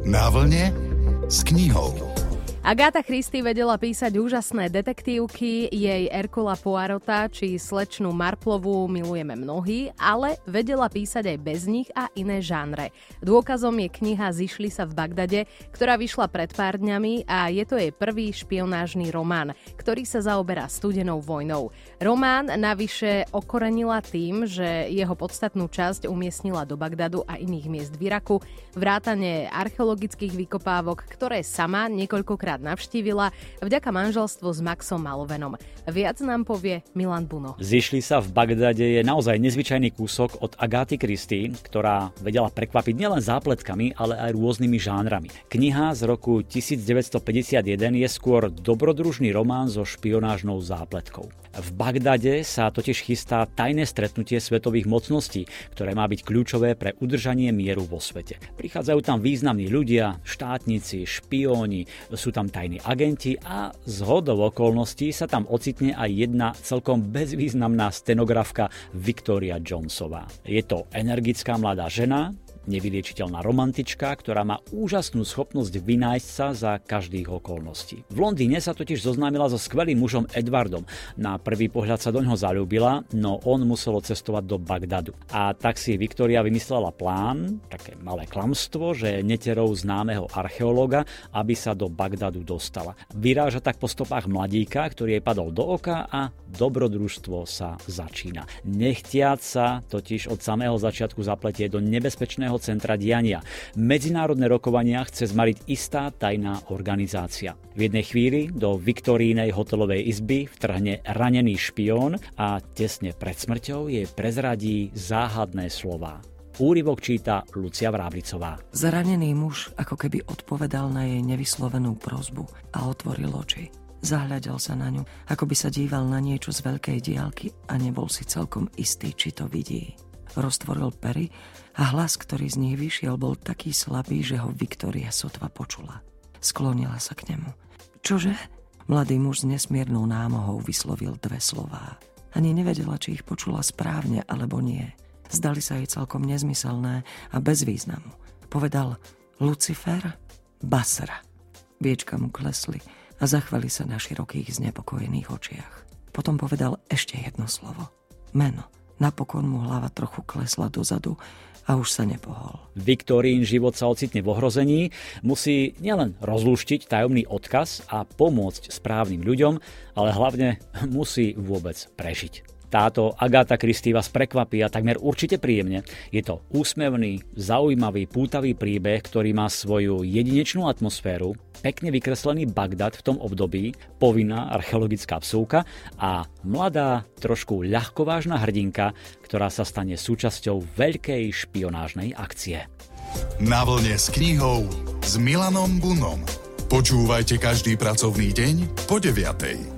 Na vlne s knihou. Agatha Christie vedela písať úžasné detektívky, jej Hercula Poirota či slečnu Marplovú milujeme mnohí, ale vedela písať aj bez nich a iné žánre. Dôkazom je kniha Zišli sa v Bagdade, ktorá vyšla pred pár dňami a je to jej prvý špionážny román, ktorý sa zaoberá studenou vojnou. Román navyše okorenila tým, že jeho podstatnú časť umiestnila do Bagdadu a iných miest v Iraku, vrátane archeologických vykopávok, ktoré sama niekoľkokrát navštívila vďaka manželstvu s Maxom Malovenom. Viac nám povie Milan Buno. Zišli sa v Bagdade je naozaj nezvyčajný kúsok od Agathy Christie, ktorá vedela prekvapiť nielen zápletkami, ale aj rôznymi žánrami. Kniha z roku 1951 je skôr dobrodružný román so špionážnou zápletkou. V Bagdade sa totiž chystá tajné stretnutie svetových mocností, ktoré má byť kľúčové pre udržanie mieru vo svete. Prichádzajú tam významní ľudia, štátnici, špióni, sú tam tajní agenti a zhodou okolností sa tam ocitne aj jedna celkom bezvýznamná stenografka Victoria Jonesová. Je to energická mladá žena, nevyliečiteľná romantička, ktorá má úžasnú schopnosť vynájsť sa za každých okolností. V Londýne sa totiž zoznámila so skvelým mužom Edwardom. Na prvý pohľad sa do ňoho zaľúbila, no on musel cestovať do Bagdadu. A tak si Viktória vymyslela plán, také malé klamstvo, že neterou známeho archeológa, aby sa do Bagdadu dostala. Vyráža tak po stopách mladíka, ktorý jej padol do oka a dobrodružstvo sa začína. Nechtiac sa totiž od samého začiatku zapletie do nebezpečného centra diania. Medzinárodné rokovania chce zmariť istá tajná organizácia. V jednej chvíli do Viktorínej hotelovej izby vtrhne ranený špión a tesne pred smrťou jej prezradí záhadné slová. Úryvok číta Lucia Vráblicová. Zranený muž ako keby odpovedal na jej nevyslovenú prosbu a otvoril oči. Zahľadal sa na ňu, ako by sa díval na niečo z veľkej diaľky a nebol si celkom istý, či to vidí. Roztvoril pery a hlas, ktorý z nich vyšiel, bol taký slabý, že ho Viktória sotva počula. Sklonila sa k nemu. Čože? Mladý muž s nesmiernou námohou vyslovil dve slová. Ani nevedela, či ich počula správne alebo nie. Zdali sa jej celkom nezmyselné a bez významu. Povedal Lucifer, Basra. Viečka mu klesli a zachveli sa na širokých znepokojených očiach. Potom povedal ešte jedno slovo. Meno. Napokon mu hlava trochu klesla dozadu a už sa nepohol. Viktórín život sa ocitne v ohrození, musí nielen rozlúštiť tajomný odkaz a pomôcť správnym ľuďom, ale hlavne musí vôbec prežiť. Táto Agatha Christie vás prekvapí a takmer určite príjemne. Je to úsmevný, zaujímavý, pútavý príbeh, ktorý má svoju jedinečnú atmosféru, pekne vykreslený Bagdad v tom období, povinná archeologická vsúka a mladá, trošku ľahkovážna hrdinka, ktorá sa stane súčasťou veľkej špionážnej akcie. Na vlne s knihou s Milanom Bunom. Počúvajte každý pracovný deň po 9:00.